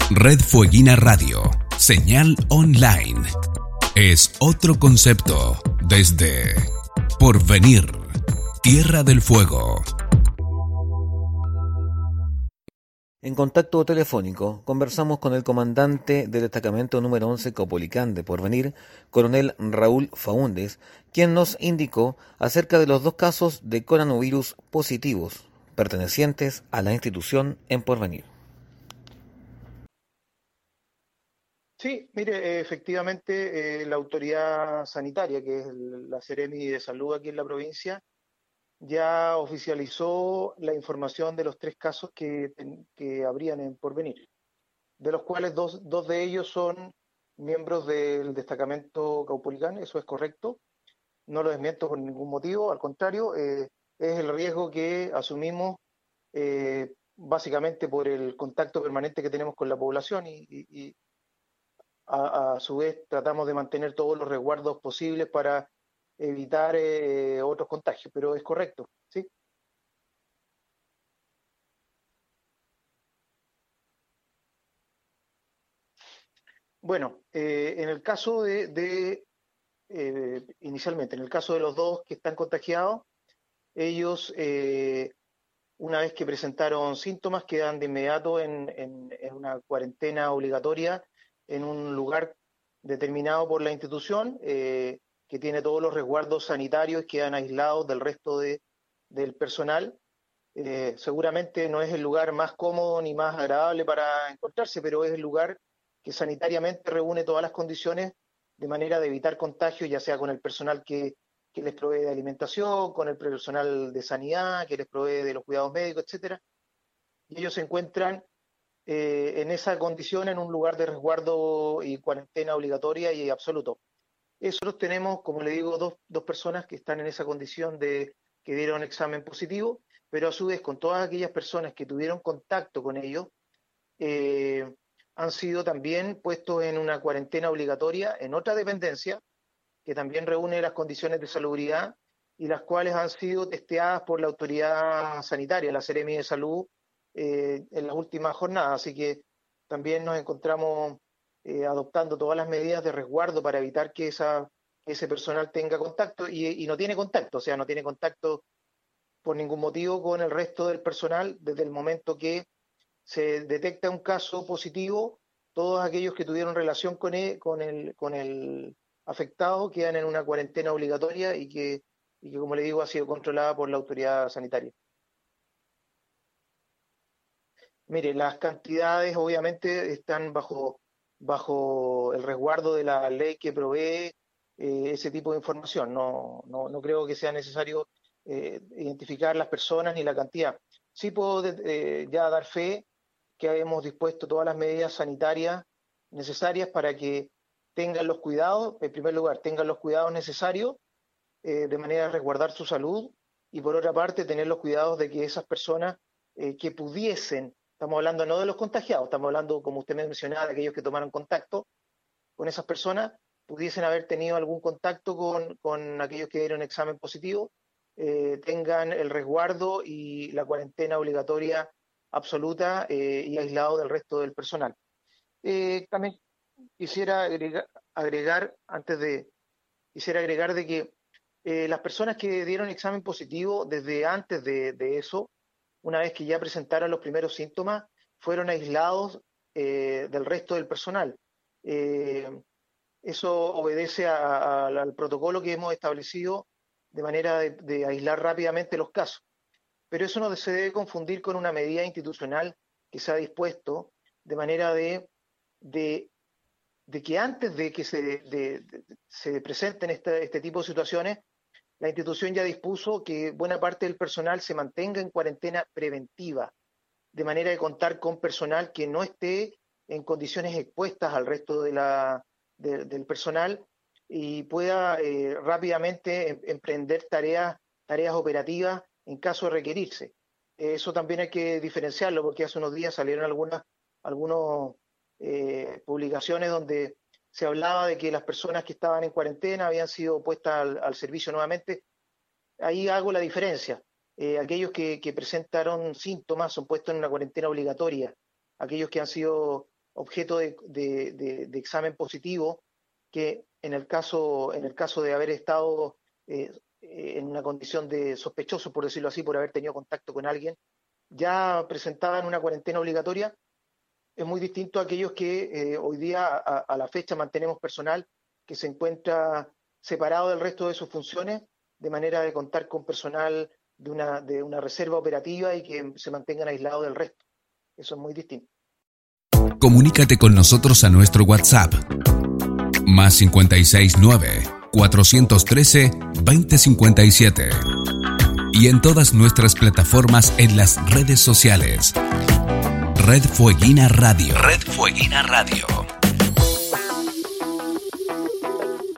Red Fueguina Radio, señal online. Es otro concepto desde Porvenir, Tierra del Fuego. En contacto telefónico conversamos con el comandante del destacamento número 11 Caupolicán de Porvenir, coronel Raúl Faúndez, quien nos indicó acerca de los 2 casos de coronavirus positivos pertenecientes a la institución en Porvenir. Sí, mire, efectivamente la autoridad sanitaria, que es la Seremi de Salud aquí en la provincia, ya oficializó la información de los 3 casos que habrían en Porvenir, de los cuales dos de ellos son miembros del destacamento Caupolicán, eso es correcto, no lo desmiento por ningún motivo, al contrario, es el riesgo que asumimos básicamente por el contacto permanente que tenemos con la población y a su vez tratamos de mantener todos los resguardos posibles para evitar otros contagios, pero es correcto, ¿sí? Bueno, en el caso inicialmente, en el caso de los 2 que están contagiados, ellos, una vez que presentaron síntomas, quedan de inmediato en una cuarentena obligatoria en un lugar determinado por la institución, que tiene todos los resguardos sanitarios, quedan aislados del resto del personal. Seguramente no es el lugar más cómodo ni más agradable para encontrarse, pero es el lugar que sanitariamente reúne todas las condiciones de manera de evitar contagios, ya sea con el personal que les provee de alimentación, con el personal de sanidad, que les provee de los cuidados médicos, etcétera. Y ellos se encuentran en esa condición en un lugar de resguardo y cuarentena obligatoria y absoluto. Nosotros tenemos, como le digo, dos personas que están en esa condición de que dieron examen positivo, pero a su vez con todas aquellas personas que tuvieron contacto con ellos, han sido también puestos en una cuarentena obligatoria en otra dependencia que también reúne las condiciones de salubridad y las cuales han sido testeadas por la autoridad sanitaria, la Seremi de Salud, en las últimas jornadas. Así que también nos encontramos adoptando todas las medidas de resguardo para evitar que ese personal tenga contacto y no tiene contacto, o sea, no tiene contacto por ningún motivo con el resto del personal desde el momento que se detecta un caso positivo. Todos aquellos que tuvieron relación con el afectado quedan en una cuarentena obligatoria y que, como le digo, ha sido controlada por la autoridad sanitaria. Mire, las cantidades obviamente están bajo el resguardo de la ley que provee ese tipo de información. No creo que sea necesario identificar las personas ni la cantidad. Sí puedo ya dar fe que hemos dispuesto todas las medidas sanitarias necesarias para que tengan los cuidados, en primer lugar, tengan los cuidados necesarios de manera de resguardar su salud y por otra parte tener los cuidados de que esas personas que pudiesen, estamos hablando no de los contagiados, estamos hablando, como usted me mencionaba, de aquellos que tomaron contacto con esas personas, pudiesen haber tenido algún contacto con aquellos que dieron examen positivo, tengan el resguardo y la cuarentena obligatoria absoluta y aislado del resto del personal. También quisiera agregar de que las personas que dieron examen positivo desde antes de eso, una vez que ya presentaron los primeros síntomas, fueron aislados del resto del personal. Eso obedece al protocolo que hemos establecido de manera de aislar rápidamente los casos. Pero eso no se debe confundir con una medida institucional que se ha dispuesto de manera de que antes de que se presenten este tipo de situaciones, la institución ya dispuso que buena parte del personal se mantenga en cuarentena preventiva, de manera de contar con personal que no esté en condiciones expuestas al resto del personal y pueda rápidamente emprender tareas operativas en caso de requerirse. Eso también hay que diferenciarlo porque hace unos días salieron algunas publicaciones donde se hablaba de que las personas que estaban en cuarentena habían sido puestas al servicio nuevamente. Ahí hago la diferencia. Aquellos que presentaron síntomas son puestos en una cuarentena obligatoria. Aquellos que han sido objeto de examen positivo, que en el caso de haber estado en una condición de sospechoso, por decirlo así, por haber tenido contacto con alguien, ya presentaban una cuarentena obligatoria. Es muy distinto a aquellos que hoy día, a la fecha, mantenemos personal que se encuentra separado del resto de sus funciones, de manera de contar con personal de una reserva operativa y que se mantengan aislados del resto. Eso es muy distinto. Comunícate con nosotros a nuestro WhatsApp +569 413 2057 y en todas nuestras plataformas en las redes sociales. Red Fueguina Radio. Red Fueguina Radio.